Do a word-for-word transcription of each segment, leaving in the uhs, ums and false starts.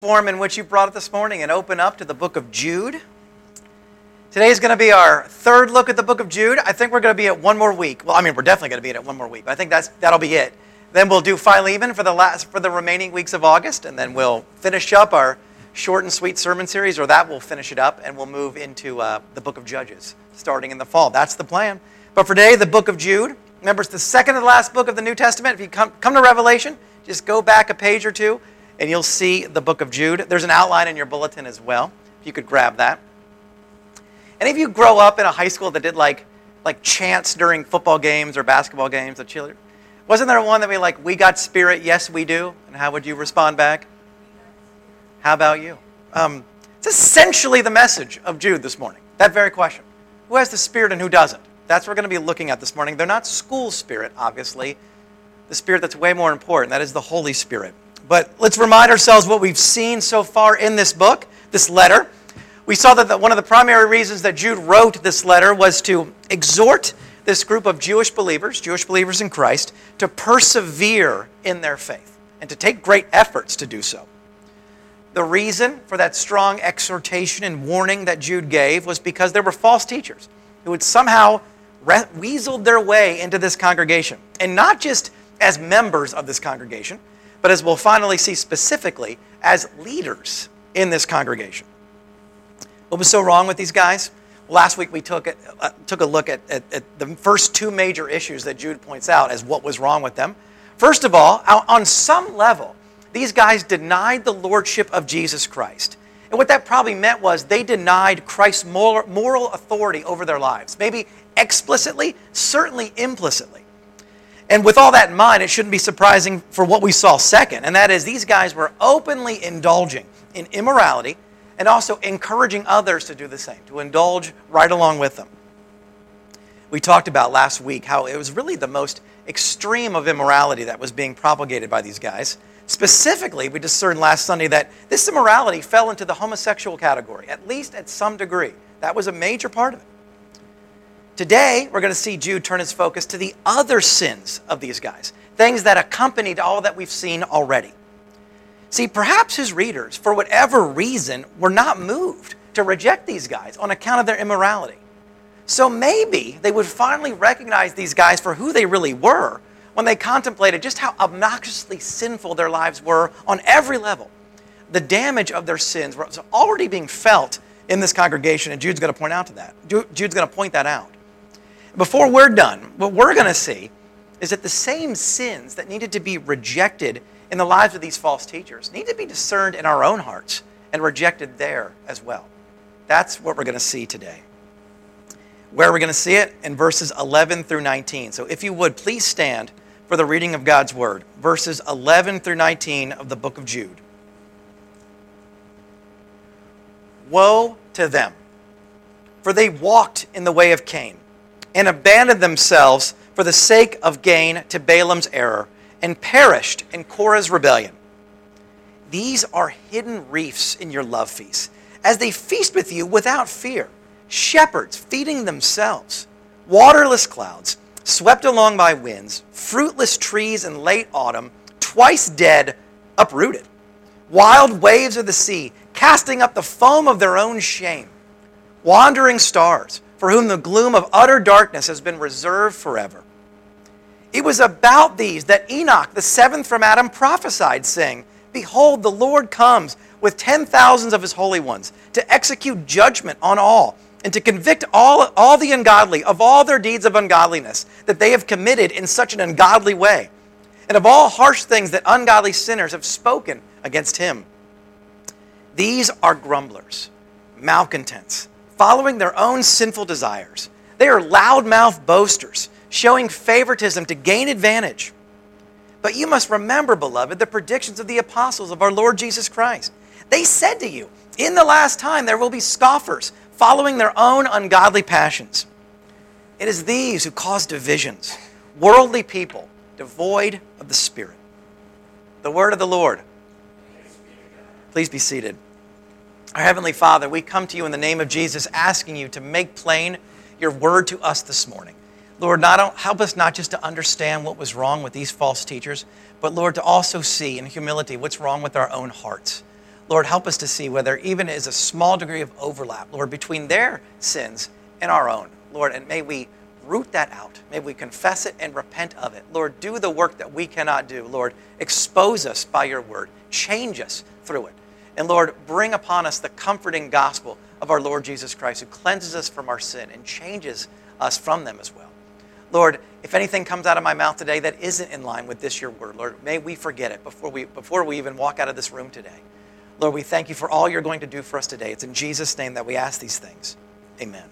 Form in which you brought it this morning and open up to the book of Jude. Today is going to be our third look at the book of Jude. I think we're going to be at one more week. Well, I mean, we're definitely going to be at it one more week. But I think that's that'll be it. Then we'll do Philemon for the last for the remaining weeks of August, and then we'll finish up our short and sweet sermon series, or that will finish it up, and we'll move into uh, the book of Judges starting in the fall. That's the plan. But for today, the book of Jude. Remember, it's the second to the last book of the New Testament. If you come come to Revelation, just go back a page or two, and you'll see the book of Jude. There's an outline in your bulletin as well, if you could grab that. Any of you grow up in a high school that did like like chants during football games or basketball games, the cheerleader? Wasn't there one that we like, we got spirit, yes we do? And how would you respond back? How about you? Um, it's essentially the message of Jude this morning, that very question. Who has the spirit and who doesn't? That's what we're going to be looking at this morning. They're not school spirit, obviously. The spirit that's way more important, that is the Holy Spirit. But let's remind ourselves what we've seen so far in this book, this letter. We saw that the, one of the primary reasons that Jude wrote this letter was to exhort this group of Jewish believers, Jewish believers in Christ, to persevere in their faith and to take great efforts to do so. The reason for that strong exhortation and warning that Jude gave was because there were false teachers who had somehow re- weaseled their way into this congregation. And not just as members of this congregation, but as we'll finally see specifically, as leaders in this congregation. What was so wrong with these guys? Last week we took a, uh, took a look at, at, at the first two major issues that Jude points out as what was wrong with them. First of all, on some level, these guys denied the lordship of Jesus Christ. And what that probably meant was they denied Christ's moral, moral authority over their lives. Maybe explicitly, certainly implicitly. And with all that in mind, it shouldn't be surprising for what we saw second, and that is these guys were openly indulging in immorality and also encouraging others to do the same, to indulge right along with them. We talked about last week how it was really the most extreme of immorality that was being propagated by these guys. Specifically, we discerned last Sunday that this immorality fell into the homosexual category, at least at some degree. That was a major part of it. Today, we're going to see Jude turn his focus to the other sins of these guys, things that accompanied all that we've seen already. See, perhaps his readers, for whatever reason, were not moved to reject these guys on account of their immorality. So maybe they would finally recognize these guys for who they really were when they contemplated just how obnoxiously sinful their lives were on every level. The damage of their sins was already being felt in this congregation, and Jude's going to point out to that. Jude's going to point that out. Before we're done, what we're going to see is that the same sins that needed to be rejected in the lives of these false teachers need to be discerned in our own hearts and rejected there as well. That's what we're going to see today. Where are we going to see it? In verses eleven through nineteen. So if you would, please stand for the reading of God's Word. Verses eleven through nineteen of the book of Jude. Woe to them, for they walked in the way of Cain, and abandoned themselves for the sake of gain to Balaam's error, and perished in Korah's rebellion. These are hidden reefs in your love feasts, as they feast with you without fear, shepherds feeding themselves, waterless clouds, swept along by winds, fruitless trees in late autumn, twice dead, uprooted, wild waves of the sea, casting up the foam of their own shame, wandering stars, for whom the gloom of utter darkness has been reserved forever. It was about these that Enoch, the seventh from Adam, prophesied, saying, Behold, the Lord comes with ten thousands of his holy ones to execute judgment on all and to convict all, all the ungodly of all their deeds of ungodliness that they have committed in such an ungodly way, and of all harsh things that ungodly sinners have spoken against him. These are grumblers, malcontents, following their own sinful desires. They are loudmouth boasters, showing favoritism to gain advantage. But you must remember, beloved, the predictions of the apostles of our Lord Jesus Christ. They said to you, in the last time there will be scoffers, following their own ungodly passions. It is these who cause divisions, worldly people, devoid of the Spirit. The word of the Lord. Please be seated. Our Heavenly Father, we come to you in the name of Jesus, asking you to make plain your word to us this morning. Lord, not help us not just to understand what was wrong with these false teachers, but Lord, to also see in humility what's wrong with our own hearts. Lord, help us to see whether even is a small degree of overlap, Lord, between their sins and our own. Lord, and may we root that out. May we confess it and repent of it. Lord, do the work that we cannot do. Lord, expose us by your word. Change us through it. And Lord, bring upon us the comforting gospel of our Lord Jesus Christ, who cleanses us from our sin and changes us from them as well. Lord, if anything comes out of my mouth today that isn't in line with this, your word, Lord, may we forget it before we, before we even walk out of this room today. Lord, we thank you for all you're going to do for us today. It's in Jesus' name that we ask these things. Amen.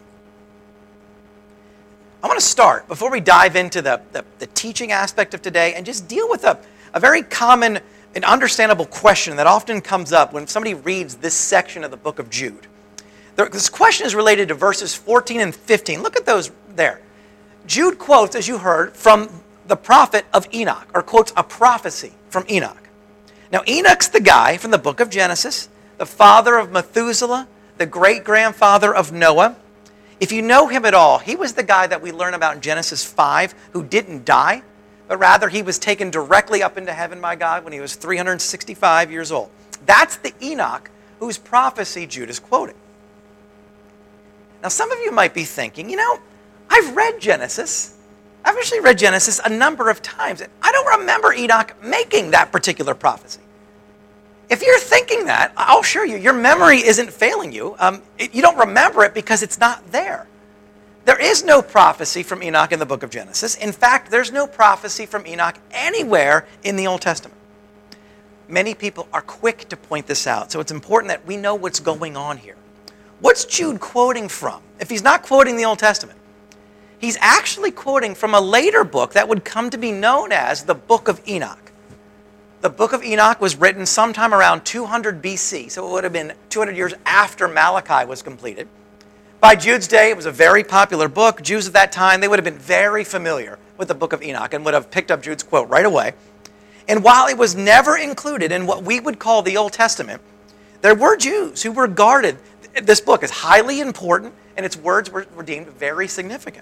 I want to start, before we dive into the, the, the teaching aspect of today, and just deal with a, a very common and understandable question that often comes up when somebody reads this section of the book of Jude. This question is related to verses fourteen and fifteen. Look at those there. Jude quotes, as you heard, from the prophet of Enoch, or quotes a prophecy from Enoch. Now, Enoch's the guy from the book of Genesis, the father of Methuselah, the great-grandfather of Noah. If you know him at all, he was the guy that we learn about in Genesis five who didn't die, but rather he was taken directly up into heaven by God when he was three hundred sixty-five years old. That's the Enoch whose prophecy Jude is quoting. Now, some of you might be thinking, you know, I've read Genesis. I've actually read Genesis a number of times, and I don't remember Enoch making that particular prophecy. If you're thinking that, I'll assure you, your memory isn't failing you. Um, it, you don't remember it because it's not there. There is no prophecy from Enoch in the book of Genesis. In fact, there's no prophecy from Enoch anywhere in the Old Testament. Many people are quick to point this out, so it's important that we know what's going on here. What's Jude quoting from? If he's not quoting the Old Testament, he's actually quoting from a later book that would come to be known as the Book of Enoch. The Book of Enoch was written sometime around two hundred B C, so it would have been two hundred years after Malachi was completed. By Jude's day, it was a very popular book. Jews at that time, they would have been very familiar with the Book of Enoch and would have picked up Jude's quote right away. And while it was never included in what we would call the Old Testament, there were Jews who regarded this book as highly important, and its words were, were deemed very significant.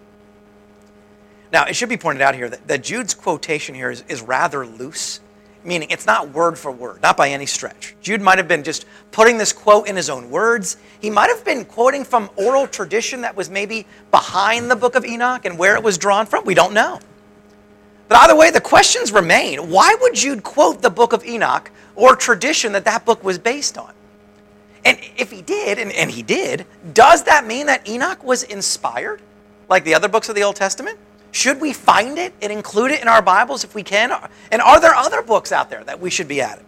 Now, it should be pointed out here that, that Jude's quotation here is, is rather loose, meaning it's not word for word, not by any stretch. Jude might have been just putting this quote in his own words. He might have been quoting from oral tradition that was maybe behind the Book of Enoch and where it was drawn from. We don't know. But either way, the questions remain. Why would Jude quote the Book of Enoch or tradition that that book was based on? And if he did, and, and he did, does that mean that Enoch was inspired like the other books of the Old Testament? Should we find it and include it in our Bibles if we can? And are there other books out there that we should be adding?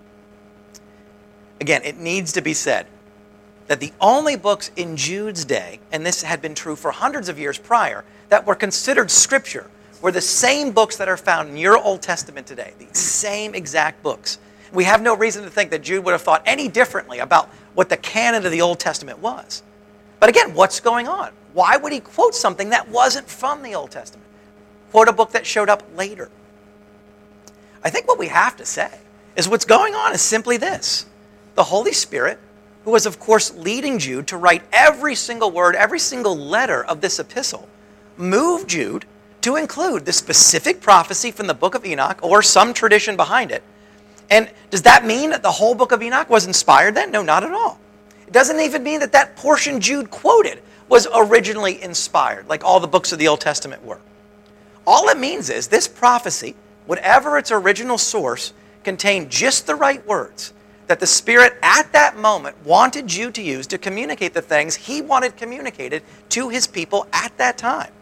Again, it needs to be said that the only books in Jude's day, and this had been true for hundreds of years prior, that were considered Scripture were the same books that are found in your Old Testament today, the same exact books. We have no reason to think that Jude would have thought any differently about what the canon of the Old Testament was. But again, what's going on? Why would he quote something that wasn't from the Old Testament? Quote a book that showed up later? I think what we have to say is what's going on is simply this. The Holy Spirit, who was of course leading Jude to write every single word, every single letter of this epistle, moved Jude to include the specific prophecy from the Book of Enoch or some tradition behind it. And does that mean that the whole Book of Enoch was inspired then? No, not at all. It doesn't even mean that that portion Jude quoted was originally inspired, like all the books of the Old Testament were. All it means is this prophecy, whatever its original source, contained just the right words that the Spirit at that moment wanted Jude to use to communicate the things he wanted communicated to his people at that time.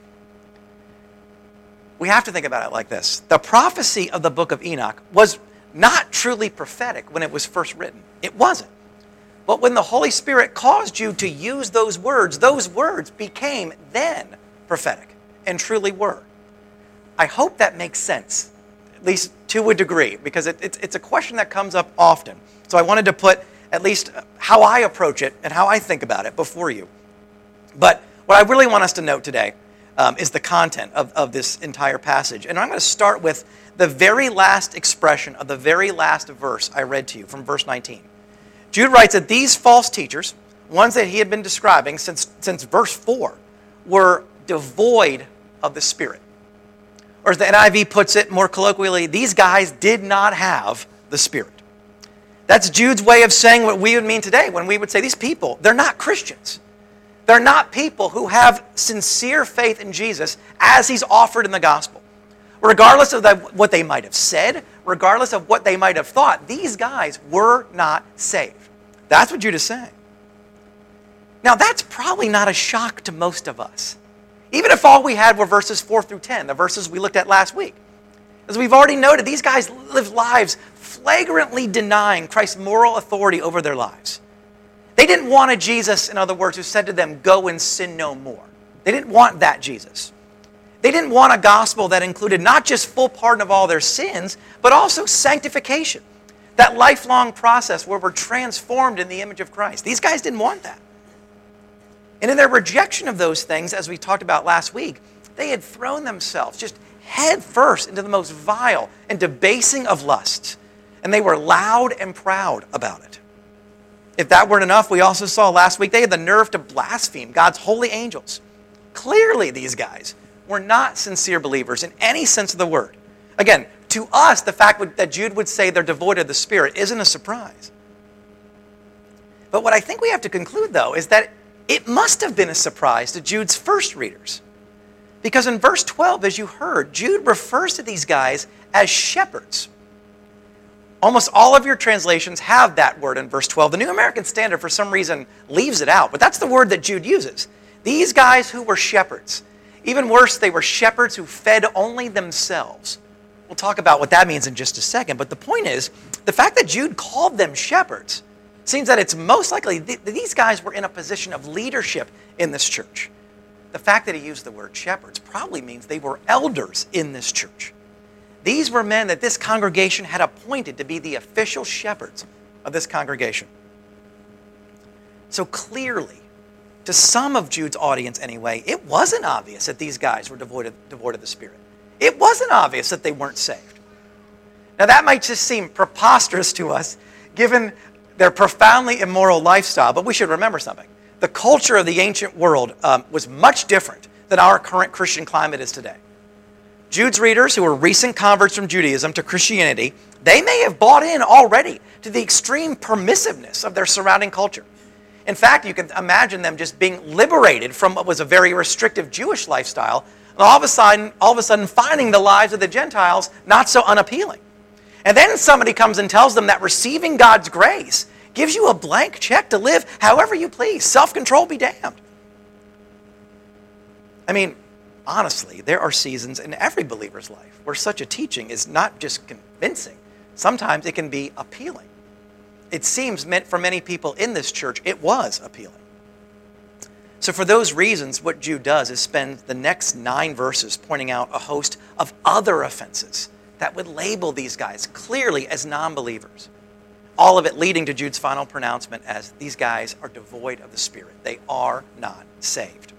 We have to think about it like this. The prophecy of the Book of Enoch was not truly prophetic when it was first written. It wasn't. But when the Holy Spirit caused you to use those words, those words became then prophetic and truly were. I hope that makes sense, at least to a degree, because it, it's, it's a question that comes up often. So I wanted to put at least how I approach it and how I think about it before you. But what I really want us to note today um, is the content of, of this entire passage. And I'm going to start with the very last expression of the very last verse I read to you from verse nineteen. Jude writes that these false teachers, ones that he had been describing since, since verse four, were devoid of the Spirit. Or as the N I V puts it more colloquially, these guys did not have the Spirit. That's Jude's way of saying what we would mean today when we would say these people, they're not Christians. They're not people who have sincere faith in Jesus as he's offered in the gospel. Regardless of the, what they might have said, regardless of what they might have thought, these guys were not saved. That's what Jude is saying. Now, that's probably not a shock to most of us. Even if all we had were verses four through ten, the verses we looked at last week. As we've already noted, these guys lived lives flagrantly denying Christ's moral authority over their lives. They didn't want a Jesus, in other words, who said to them, go and sin no more. They didn't want that Jesus. They didn't want a gospel that included not just full pardon of all their sins, but also sanctification. That lifelong process where we're transformed in the image of Christ. These guys didn't want that. And in their rejection of those things, as we talked about last week, they had thrown themselves just head first into the most vile and debasing of lusts. And they were loud and proud about it. If that weren't enough, we also saw last week they had the nerve to blaspheme God's holy angels. Clearly, these guys were not sincere believers in any sense of the word. Again, to us, the fact that Jude would say they're devoid of the Spirit isn't a surprise. But what I think we have to conclude, though, is that it must have been a surprise to Jude's first readers. Because in verse twelve, as you heard, Jude refers to these guys as shepherds. Almost all of your translations have that word in verse twelve. The New American Standard, for some reason, leaves it out. But that's the word that Jude uses. These guys who were shepherds. Even worse, they were shepherds who fed only themselves. We'll talk about what that means in just a second. But the point is, the fact that Jude called them shepherds seems that it's most likely that these guys were in a position of leadership in this church. The fact that he used the word shepherds probably means they were elders in this church. These were men that this congregation had appointed to be the official shepherds of this congregation. So clearly, to some of Jude's audience anyway, it wasn't obvious that these guys were devoid of, devoid of the Spirit. It wasn't obvious that they weren't saved. Now that might just seem preposterous to us, given their profoundly immoral lifestyle, but we should remember something. The culture of the ancient world um, was much different than our current Christian climate is today. Jude's readers, who were recent converts from Judaism to Christianity, they may have bought in already to the extreme permissiveness of their surrounding culture. In fact, you can imagine them just being liberated from what was a very restrictive Jewish lifestyle, and all of a sudden, all of a sudden finding the lives of the Gentiles not so unappealing. And then somebody comes and tells them that receiving God's grace gives you a blank check to live however you please. Self-control be damned. I mean, honestly, there are seasons in every believer's life where such a teaching is not just convincing. Sometimes it can be appealing. It seems meant for many people in this church, it was appealing. So for those reasons, what Jude does is spend the next nine verses pointing out a host of other offenses that would label these guys clearly as non-believers. All of it leading to Jude's final pronouncement as these guys are devoid of the Spirit. They are not saved.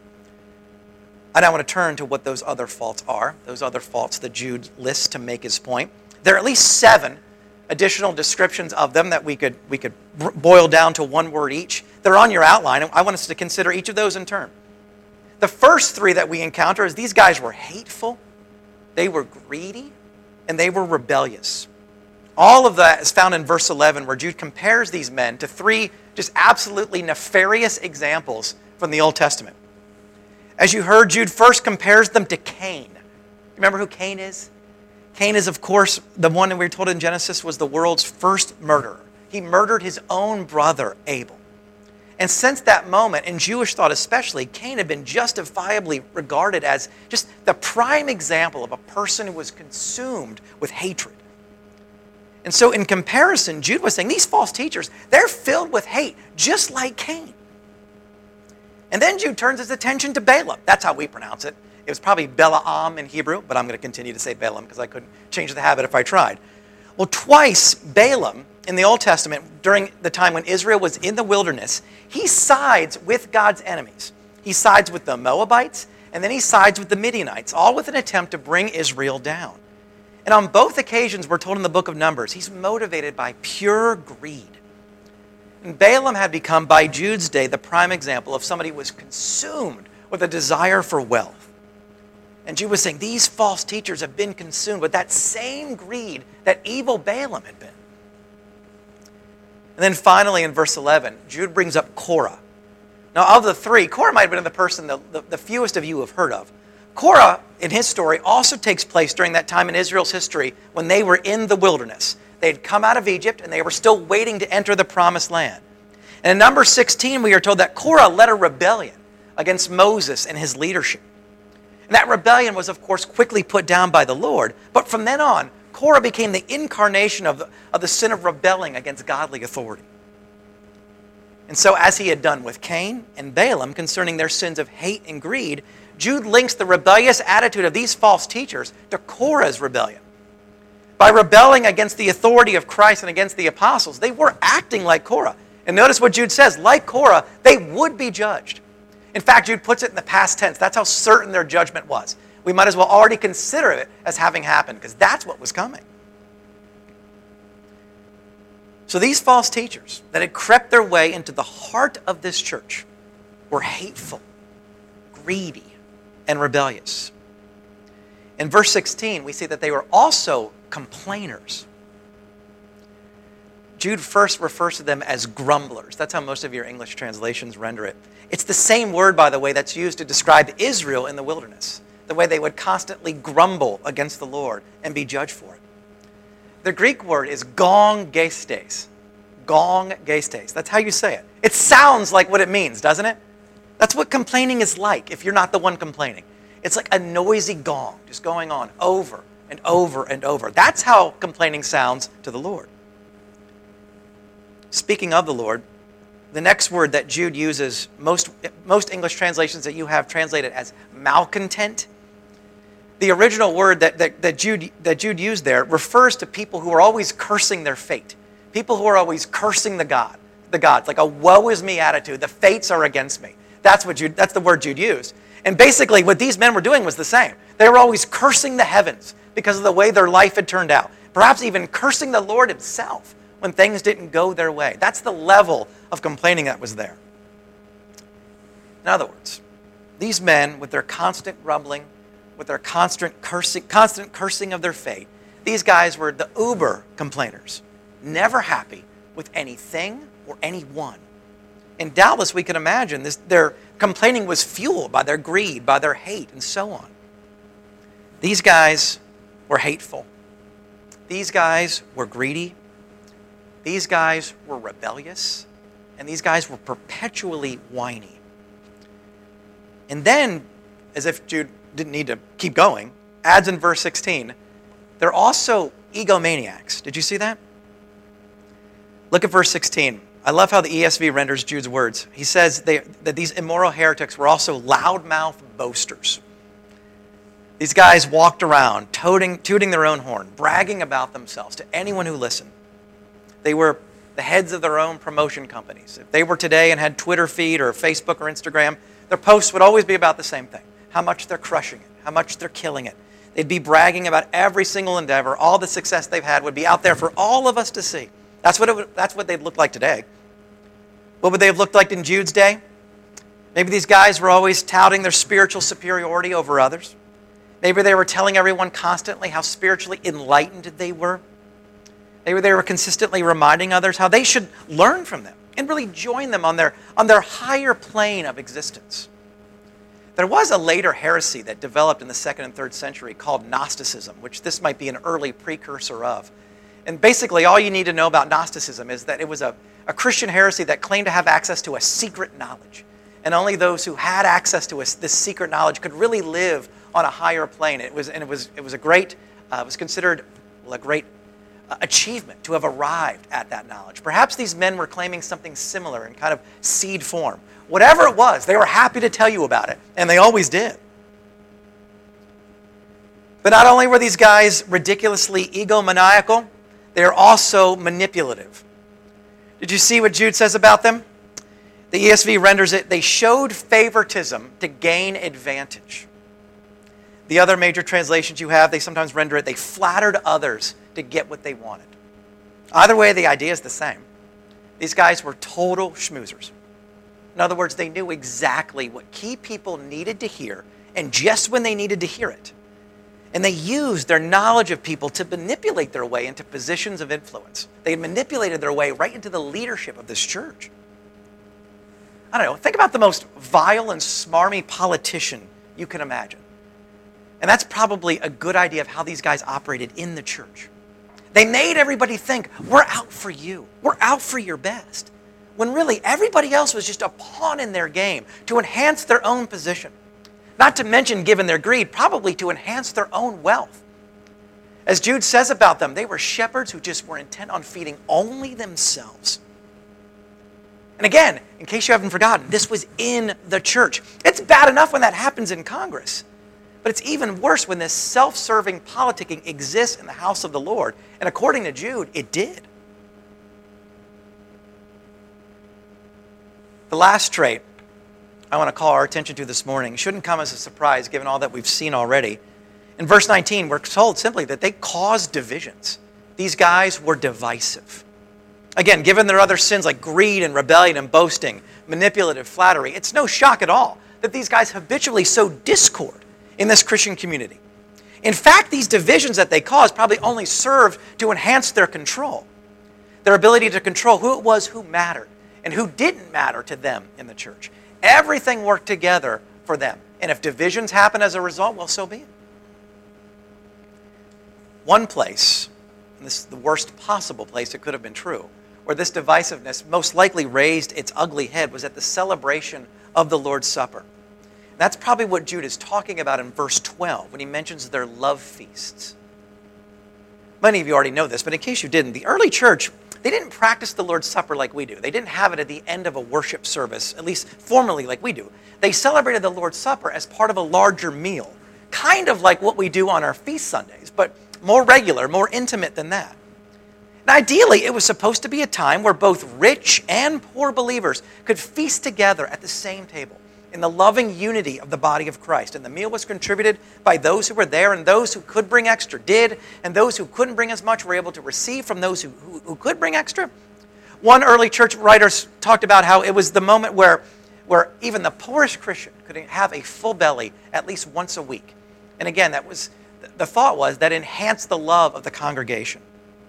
I now want to turn to what those other faults are, those other faults that Jude lists to make his point. There are at least seven additional descriptions of them that we could we could boil down to one word each. They're on your outline, and I want us to consider each of those in turn. The first three that we encounter is these guys were hateful, they were greedy, and they were rebellious. All of that is found in verse eleven, where Jude compares these men to three just absolutely nefarious examples from the Old Testament. As you heard, Jude first compares them to Cain. Remember who Cain is? Cain is, of course, the one that we were told in Genesis was the world's first murderer. He murdered his own brother, Abel. And since that moment, in Jewish thought especially, Cain had been justifiably regarded as just the prime example of a person who was consumed with hatred. And so in comparison, Jude was saying, these false teachers, they're filled with hate, just like Cain. And then Jude turns his attention to Balaam. That's how we pronounce it. It was probably Balaam in Hebrew, but I'm going to continue to say Balaam because I couldn't change the habit if I tried. Well, twice Balaam in the Old Testament, during the time when Israel was in the wilderness, he sides with God's enemies. He sides with the Moabites, and then he sides with the Midianites, all with an attempt to bring Israel down. And on both occasions, we're told in the book of Numbers, he's motivated by pure greed. And Balaam had become, by Jude's day, the prime example of somebody who was consumed with a desire for wealth. And Jude was saying, these false teachers have been consumed with that same greed that evil Balaam had been. And then finally in verse eleven, Jude brings up Korah. Now of the three, Korah might have been the person the, the, the fewest of you have heard of. Korah, in his story, also takes place during that time in Israel's history when they were in the wilderness. They had come out of Egypt and they were still waiting to enter the promised land. And in number sixteen, we are told that Korah led a rebellion against Moses and his leadership. And that rebellion was, of course, quickly put down by the Lord. But from then on, Korah became the incarnation of the, of the sin of rebelling against godly authority. And so, as he had done with Cain and Balaam concerning their sins of hate and greed, Jude links the rebellious attitude of these false teachers to Korah's rebellion. By rebelling against the authority of Christ and against the apostles, they were acting like Korah. And notice what Jude says, like Korah, they would be judged. In fact, Jude puts it in the past tense. That's how certain their judgment was. We might as well already consider it as having happened, because that's what was coming. So these false teachers that had crept their way into the heart of this church were hateful, greedy, and rebellious. In verse sixteen, we see that they were also complainers. Jude first refers to them as grumblers. That's how most of your English translations render it. It's the same word, by the way, that's used to describe Israel in the wilderness, the way they would constantly grumble against the Lord and be judged for it. The Greek word is gong gestes. Gong gestes. That's how you say it. It sounds like what it means, doesn't it? That's what complaining is like if you're not the one complaining. It's like a noisy gong just going on over and over and over. That's how complaining sounds to the Lord. Speaking of the Lord, the next word that Jude uses, most, most English translations that you have translated as malcontent, the original word that, that, that, Jude, that Jude used there refers to people who are always cursing their fate. People who are always cursing the God, the gods, like a woe is me attitude. The fates are against me. That's what Jude, that's the word Jude used. And basically what these men were doing was the same. They were always cursing the heavens because of the way their life had turned out. Perhaps even cursing the Lord himself when things didn't go their way. That's the level of complaining that was there. In other words, these men, with their constant grumbling, with their constant cursing, constant cursing of their fate, these guys were the uber complainers, never happy with anything or anyone. And doubtless we can imagine this, their complaining was fueled by their greed, by their hate, and so on. These guys were hateful. These guys were greedy. These guys were rebellious. And these guys were perpetually whiny. And then, as if Jude didn't need to keep going, adds in verse sixteen, they're also egomaniacs. Did you see that? Look at verse sixteen. I love how the E S V renders Jude's words. He says they, that these immoral heretics were also loudmouth boasters. These guys walked around tooting, tooting their own horn, bragging about themselves to anyone who listened. They were the heads of their own promotion companies. If they were today and had Twitter feed or Facebook or Instagram, their posts would always be about the same thing. How much they're crushing it. How much they're killing it. They'd be bragging about every single endeavor. All the success they've had would be out there for all of us to see. That's what, it would, that's what they'd look like today. What would they have looked like in Jude's day? Maybe these guys were always touting their spiritual superiority over others. Maybe they were telling everyone constantly how spiritually enlightened they were. Maybe they were consistently reminding others how they should learn from them and really join them on their, on their higher plane of existence. There was a later heresy that developed in the second and third century called Gnosticism, which this might be an early precursor of. And basically all you need to know about Gnosticism is that it was a, a Christian heresy that claimed to have access to a secret knowledge. And only those who had access to a, this secret knowledge could really live on a higher plane. It was, and it was, it was a great, uh, it was considered well, a great uh, achievement to have arrived at that knowledge. Perhaps these men were claiming something similar in kind of seed form. Whatever it was, they were happy to tell you about it, and they always did. But not only were these guys ridiculously egomaniacal, they are also manipulative. Did you see what Jude says about them? The E S V renders it, they showed favoritism to gain advantage. The other major translations you have, they sometimes render it, they flattered others to get what they wanted. Either way, the idea is the same. These guys were total schmoozers. In other words, they knew exactly what key people needed to hear, and just when they needed to hear it. And they used their knowledge of people to manipulate their way into positions of influence. They had manipulated their way right into the leadership of this church. I don't know, think about the most vile and smarmy politician you can imagine. And that's probably a good idea of how these guys operated in the church. They made everybody think, we're out for you. We're out for your best. When really everybody else was just a pawn in their game to enhance their own position. Not to mention, given their greed, probably to enhance their own wealth. As Jude says about them, they were shepherds who just were intent on feeding only themselves. And again, in case you haven't forgotten, this was in the church. It's bad enough when that happens in Congress. But it's even worse when this self-serving politicking exists in the house of the Lord. And according to Jude, it did. The last trait I want to call our attention to this morning shouldn't come as a surprise given all that we've seen already. In verse nineteen, we're told simply that they caused divisions. These guys were divisive. Again, given their other sins like greed and rebellion and boasting, manipulative flattery, it's no shock at all that these guys habitually sow discord in this Christian community. In fact, these divisions that they caused probably only served to enhance their control, their ability to control who it was who mattered and who didn't matter to them in the church. Everything worked together for them. And if divisions happen as a result, well, so be it. One place, and this is the worst possible place it could have been true, where this divisiveness most likely raised its ugly head was at the celebration of the Lord's Supper. And that's probably what Jude is talking about in verse twelve when he mentions their love feasts. Many of you already know this, but in case you didn't, the early church, they didn't practice the Lord's Supper like we do. They didn't have it at the end of a worship service, at least formally like we do. They celebrated the Lord's Supper as part of a larger meal, kind of like what we do on our feast Sundays, but more regular, more intimate than that. And ideally, it was supposed to be a time where both rich and poor believers could feast together at the same table in the loving unity of the body of Christ. And the meal was contributed by those who were there, and those who could bring extra did, and those who couldn't bring as much were able to receive from those who, who, who could bring extra. One early church writer talked about how it was the moment where, where even the poorest Christian could have a full belly at least once a week. And again, that was the thought was that enhanced the love of the congregation.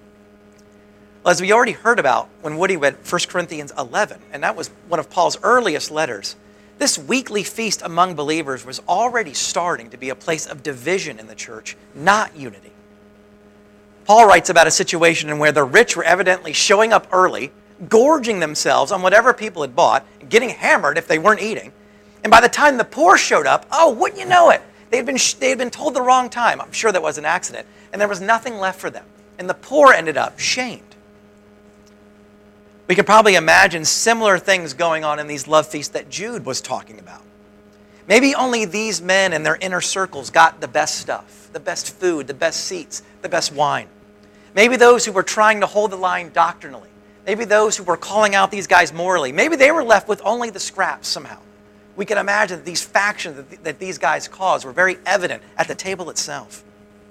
Well, as we already heard about when Woody read First Corinthians eleven, and that was one of Paul's earliest letters, this weekly feast among believers was already starting to be a place of division in the church, not unity. Paul writes about a situation in where the rich were evidently showing up early, gorging themselves on whatever people had bought, getting hammered if they weren't eating. And by the time the poor showed up, oh, wouldn't you know it? They had been, they had been told the wrong time. I'm sure that was an accident. And there was nothing left for them. And the poor ended up shamed. We can probably imagine similar things going on in these love feasts that Jude was talking about. Maybe only these men and their inner circles got the best stuff, the best food, the best seats, the best wine. Maybe those who were trying to hold the line doctrinally. Maybe those who were calling out these guys morally. Maybe they were left with only the scraps somehow. We can imagine that these factions that, that these guys caused were very evident at the table itself.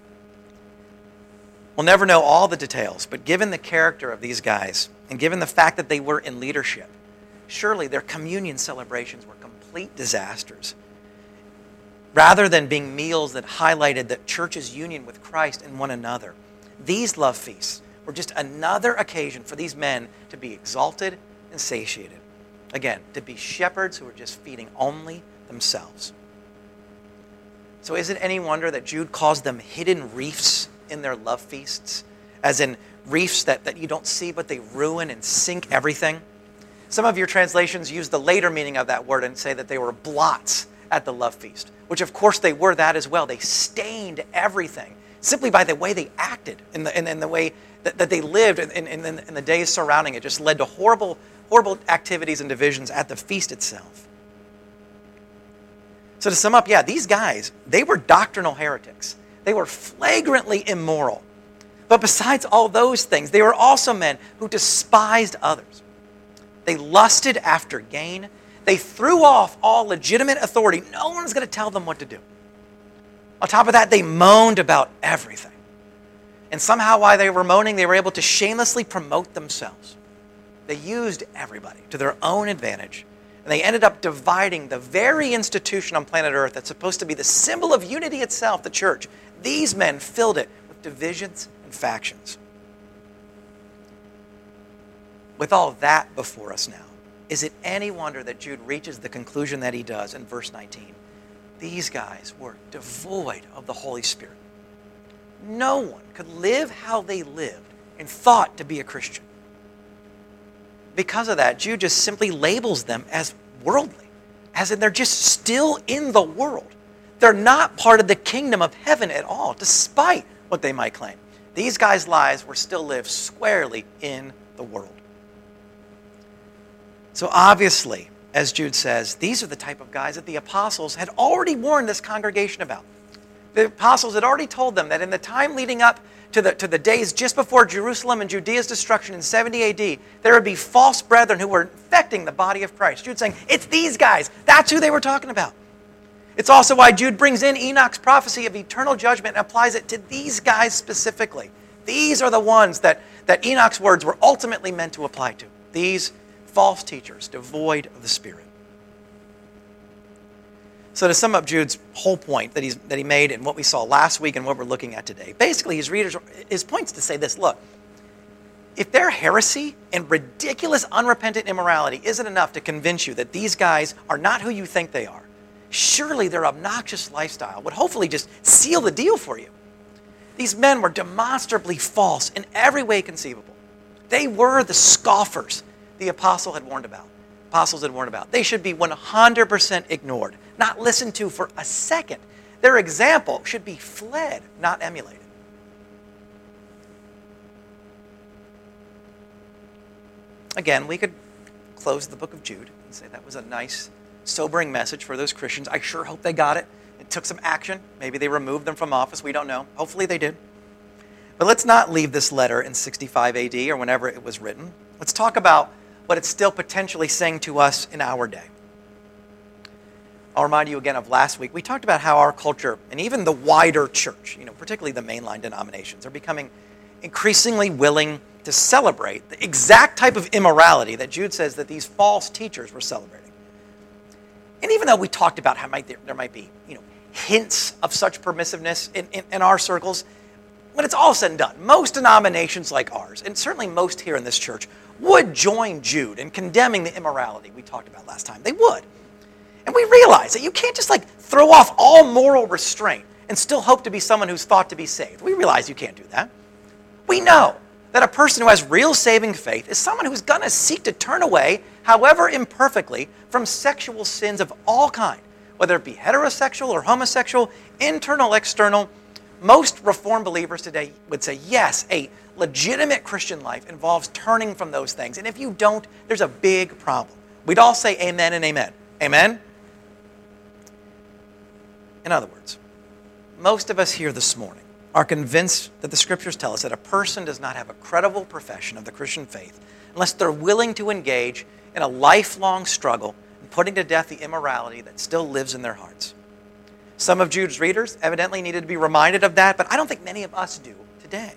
We'll never know all the details, but given the character of these guys, and given the fact that they were in leadership, surely their communion celebrations were complete disasters. Rather than being meals that highlighted the church's union with Christ and one another, these love feasts were just another occasion for these men to be exalted and satiated. Again, to be shepherds who were just feeding only themselves. So is it any wonder that Jude calls them hidden reefs in their love feasts? As in reefs that, that you don't see, but they ruin and sink everything. Some of your translations use the later meaning of that word and say that they were blots at the love feast, which of course they were that as well. They stained everything simply by the way they acted and the, in, in the way that, that they lived in, in, in, in the days surrounding it. Just led to horrible, horrible activities and divisions at the feast itself. So to sum up, yeah, these guys, they were doctrinal heretics. They were flagrantly immoral. But besides all those things, they were also men who despised others. They lusted after gain. They threw off all legitimate authority. No one's going to tell them what to do. On top of that, they moaned about everything. And somehow while they were moaning, they were able to shamelessly promote themselves. They used everybody to their own advantage. And they ended up dividing the very institution on planet Earth that's supposed to be the symbol of unity itself, the church. These men filled it with divisions and factions. With all that before us now, is it any wonder that Jude reaches the conclusion that he does in verse nineteen? These guys were devoid of the Holy Spirit. No one could live how they lived and thought to be a Christian. Because of that, Jude just simply labels them as worldly, as in they're just still in the world. They're not part of the kingdom of heaven at all, despite what they might claim. These guys' lives were still lived squarely in the world. So obviously, as Jude says, these are the type of guys that the apostles had already warned this congregation about. The apostles had already told them that in the time leading up to the, to the days just before Jerusalem and Judea's destruction in seventy A D, there would be false brethren who were infecting the body of Christ. Jude's saying, it's these guys. That's who they were talking about. It's also why Jude brings in Enoch's prophecy of eternal judgment and applies it to these guys specifically. These are the ones that, that Enoch's words were ultimately meant to apply to. These false teachers, devoid of the Spirit. So to sum up Jude's whole point that, he's, that he made in what we saw last week and what we're looking at today, basically his readers, his point's to say this, look, if their heresy and ridiculous unrepentant immorality isn't enough to convince you that these guys are not who you think they are, surely their obnoxious lifestyle would hopefully just seal the deal for you. These men were demonstrably false in every way conceivable. They were the scoffers the apostle had warned about. Apostles had warned about. They should be one hundred percent ignored, not listened to for a second. Their example should be fled, not emulated. Again, we could close the book of Jude and say that was a nice, sobering message for those Christians. I sure hope they got it. It took some action. Maybe they removed them from office. We don't know. Hopefully they did. But let's not leave this letter in sixty-five A D or whenever it was written. Let's talk about what it's still potentially saying to us in our day. I'll remind you again of last week. We talked about how our culture, and even the wider church, you know, particularly the mainline denominations, are becoming increasingly willing to celebrate the exact type of immorality that Jude says that these false teachers were celebrating. And even though we talked about how might there, there might be, you know, hints of such permissiveness in, in, in our circles, when it's all said and done, most denominations like ours, and certainly most here in this church, would join Jude in condemning the immorality we talked about last time. They would. And we realize that you can't just like throw off all moral restraint and still hope to be someone who's thought to be saved. We realize you can't do that. We know that a person who has real saving faith is someone who's going to seek to turn away, however imperfectly, from sexual sins of all kind, whether it be heterosexual or homosexual, internal, external. Most Reformed believers today would say, yes, a legitimate Christian life involves turning from those things. And if you don't, there's a big problem. We'd all say amen and amen. Amen? In other words, most of us here this morning are convinced that the Scriptures tell us that a person does not have a credible profession of the Christian faith unless they're willing to engage in a lifelong struggle in putting to death the immorality that still lives in their hearts. Some of Jude's readers evidently needed to be reminded of that, but I don't think many of us do today.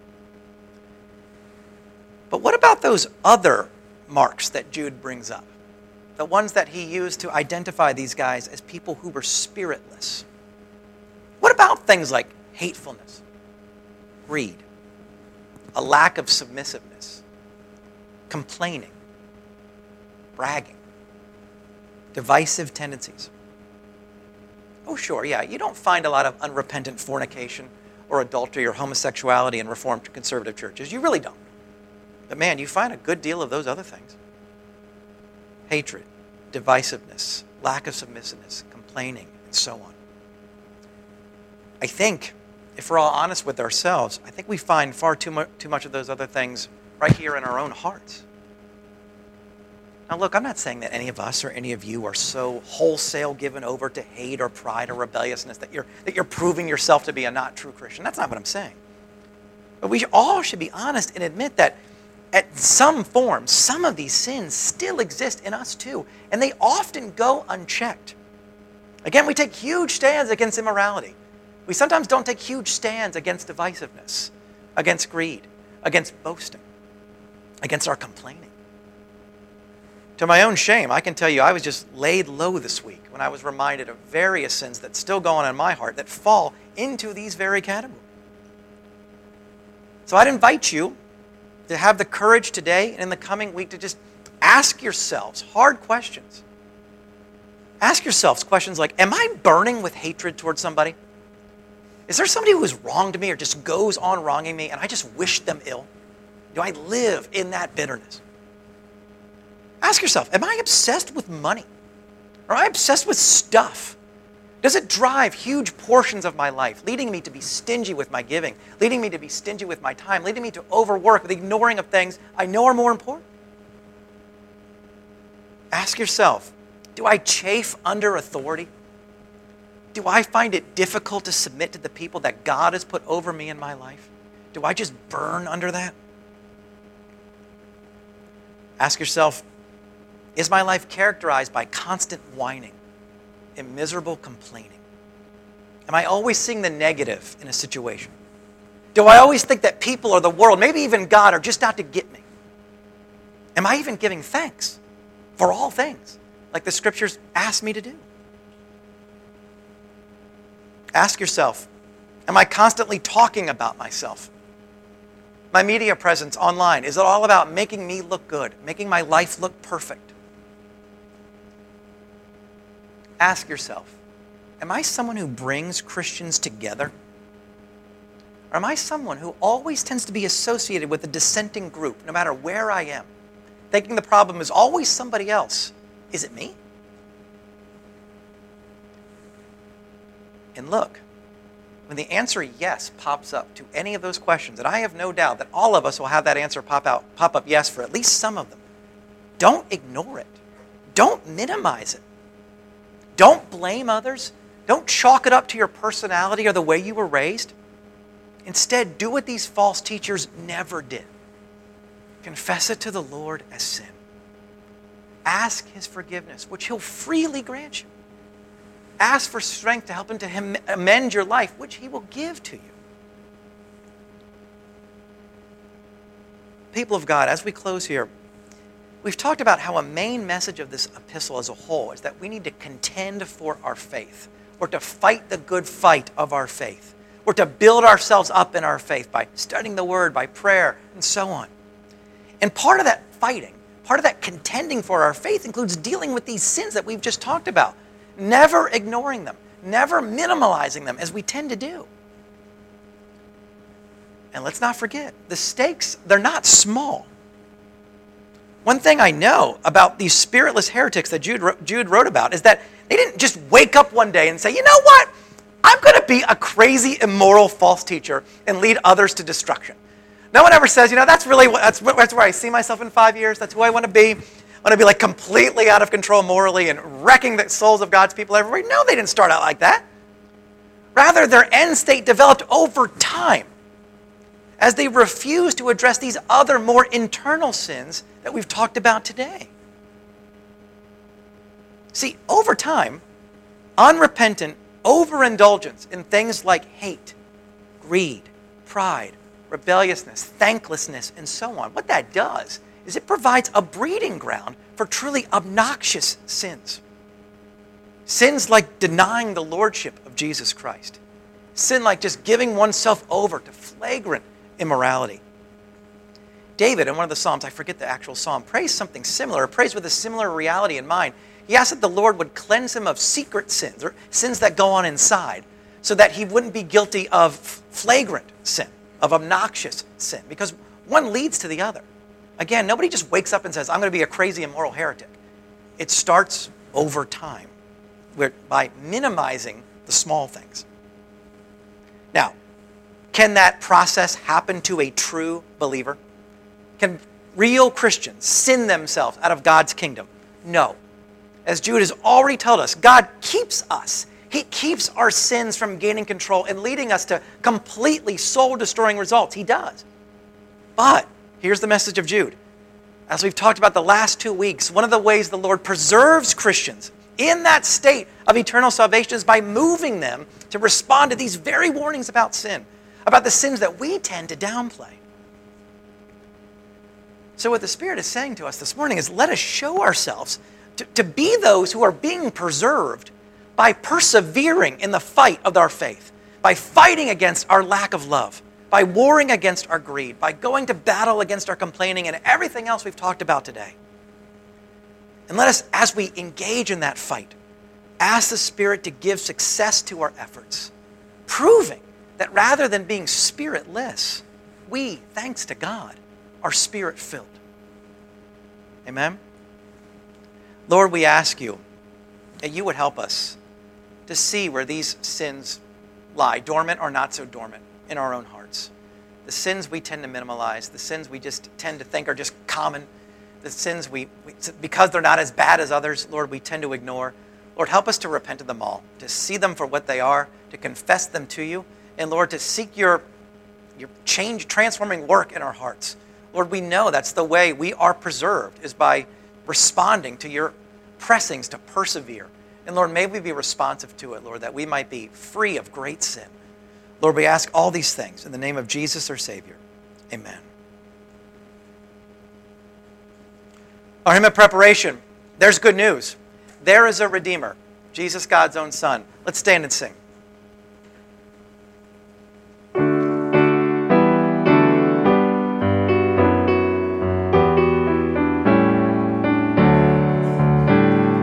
But what about those other marks that Jude brings up? The ones that he used to identify these guys as people who were spiritless. What about things like hatefulness, greed, a lack of submissiveness, complaining, bragging, divisive tendencies? Oh, sure, yeah, you don't find a lot of unrepentant fornication or adultery or homosexuality in Reformed conservative churches. You really don't. But man, you find a good deal of those other things. Hatred, divisiveness, lack of submissiveness, complaining, and so on. I think, if we're all honest with ourselves, I think we find far too much, too much of those other things right here in our own hearts. Now look, I'm not saying that any of us or any of you are so wholesale given over to hate or pride or rebelliousness that you're, that you're proving yourself to be a not true Christian. That's not what I'm saying. But we all should be honest and admit that at some form, some of these sins still exist in us too, and they often go unchecked. Again, we take huge stands against immorality. We sometimes don't take huge stands against divisiveness, against greed, against boasting, against our complaining. To my own shame, I can tell you I was just laid low this week when I was reminded of various sins that still go on in my heart that fall into these very categories. So I'd invite you to have the courage today and in the coming week to just ask yourselves hard questions. Ask yourselves questions like, am I burning with hatred towards somebody? Is there somebody who has wronged me or just goes on wronging me and I just wish them ill? Do I live in that bitterness? Ask yourself, am I obsessed with money? Or am I obsessed with stuff? Does it drive huge portions of my life, leading me to be stingy with my giving, leading me to be stingy with my time, leading me to overwork with ignoring of things I know are more important? Ask yourself, do I chafe under authority? Do I find it difficult to submit to the people that God has put over me in my life? Do I just burn under that? Ask yourself, is my life characterized by constant whining and miserable complaining? Am I always seeing the negative in a situation? Do I always think that people or the world, maybe even God, are just out to get me? Am I even giving thanks for all things, like the scriptures ask me to do? Ask yourself, am I constantly talking about myself? My media presence online, is it all about making me look good, making my life look perfect? Ask yourself, am I someone who brings Christians together? Or am I someone who always tends to be associated with a dissenting group, no matter where I am, thinking the problem is always somebody else? Is it me? And look, when the answer yes pops up to any of those questions, and I have no doubt that all of us will have that answer pop out, pop up yes for at least some of them, don't ignore it. Don't minimize it. Don't blame others. Don't chalk it up to your personality or the way you were raised. Instead, do what these false teachers never did. Confess it to the Lord as sin. Ask his forgiveness, which he'll freely grant you. Ask for strength to help him to amend your life, which he will give to you. People of God, as we close here, we've talked about how a main message of this epistle as a whole is that we need to contend for our faith, or to fight the good fight of our faith, or to build ourselves up in our faith by studying the Word, by prayer, and so on. And part of that fighting, part of that contending for our faith includes dealing with these sins that we've just talked about, never ignoring them, never minimalizing them as we tend to do. And let's not forget, the stakes, they're not small. One thing I know about these spiritless heretics that Jude, Jude wrote about is that they didn't just wake up one day and say, you know what? I'm going to be a crazy, immoral, false teacher and lead others to destruction. No one ever says, you know, that's really what, that's, that's where I see myself in five years. That's who I want to be. I want to be like completely out of control morally and wrecking the souls of God's people everywhere. No, they didn't start out like that. Rather, their end state developed over time as they refused to address these other more internal sins that we've talked about today. See, over time, unrepentant overindulgence in things like hate, greed, pride, rebelliousness, thanklessness, and so on, what that does is it provides a breeding ground for truly obnoxious sins. Sins like denying the lordship of Jesus Christ. Sin like just giving oneself over to flagrant immorality. David, in one of the Psalms, I forget the actual psalm, prays something similar, prays with a similar reality in mind. He asked that the Lord would cleanse him of secret sins, or sins that go on inside, so that he wouldn't be guilty of flagrant sin, of obnoxious sin, because one leads to the other. Again, nobody just wakes up and says, I'm going to be a crazy immoral heretic. It starts over time, where, by minimizing the small things. Now, can that process happen to a true believer? Can real Christians sin themselves out of God's kingdom? No. As Jude has already told us, God keeps us. He keeps our sins from gaining control and leading us to completely soul-destroying results. He does. But here's the message of Jude. As we've talked about the last two weeks, one of the ways the Lord preserves Christians in that state of eternal salvation is by moving them to respond to these very warnings about sin, about the sins that we tend to downplay. So what the Spirit is saying to us this morning is let us show ourselves to, to be those who are being preserved by persevering in the fight of our faith, by fighting against our lack of love, by warring against our greed, by going to battle against our complaining and everything else we've talked about today. And let us, as we engage in that fight, ask the Spirit to give success to our efforts, proving that rather than being spiritless, we, thanks to God, are Spirit-filled. Amen? Lord, we ask you that you would help us to see where these sins lie, dormant or not so dormant, in our own hearts. The sins we tend to minimize, the sins we just tend to think are just common, the sins we, we, because they're not as bad as others, Lord, we tend to ignore. Lord, help us to repent of them all, to see them for what they are, to confess them to you, and Lord, to seek your, your change, transforming work in our hearts. Lord, we know that's the way we are preserved, is by responding to your pressings to persevere. And Lord, may we be responsive to it, Lord, that we might be free of great sin. Lord, we ask all these things in the name of Jesus, our Savior. Amen. Our hymn of preparation. There's good news. There is a Redeemer, Jesus, God's own Son. Let's stand and sing.